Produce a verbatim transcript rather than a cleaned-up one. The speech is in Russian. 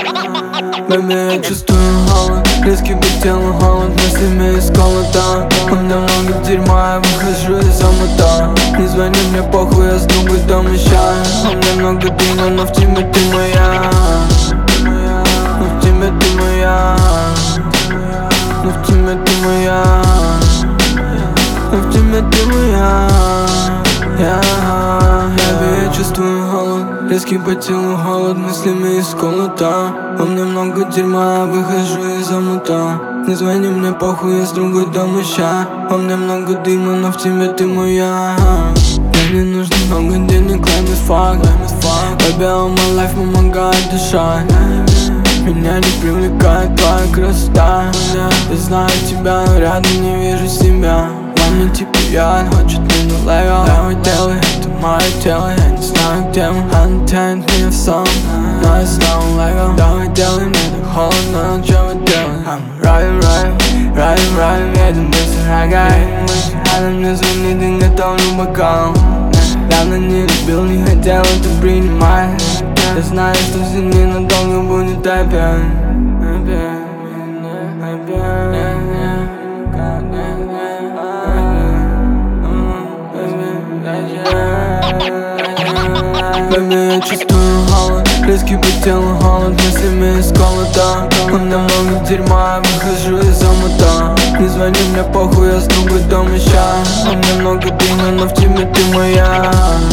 Baby, я чувствую голод, резкий по телу холод, мыслями из колода. У меня много дерьма, я выхожу из омута. Не звони мне, похуй, я с другой дома щас. У меня много дыма, но в тебе ты моя. Но в тебе ты моя. Но в тебе ты моя. Но в тебе ты моя. Я, я, я чувствую голод, резкий по телу холод, мыслями из колота. У меня много дерьма, я выхожу из омута. Не звони мне, похуй, я с другой дома ща. У меня много дыма, но в тебе ты моя. Мне не нужно много денег, claim it fuck. Baby, all my life помогает дышать. Меня не привлекает твоя красота. Я знаю тебя, но рядом не вижу себя. Маме типа я, хочет меня лего. Давай делай, это мое тело. Я не знаю где мы, она тянет меня в сон. Но я снова лего. Давай делай, мне так холодно, но что вы делаете? I'm riding, riding, riding, riding, едем быстро, шагай. Она мне звонит и готовлю бокал. Давно не любил, не хотел это принимать. Я знаю, что все ненадолго будет опять. Baby, я чувствую голод, резкий по телу холод, мыслями из колода. У меня много дерьма, я выхожу из омута. Не звони мне, похуй, я с другой дома щас. У меня много дыма, но в тебе ты моя.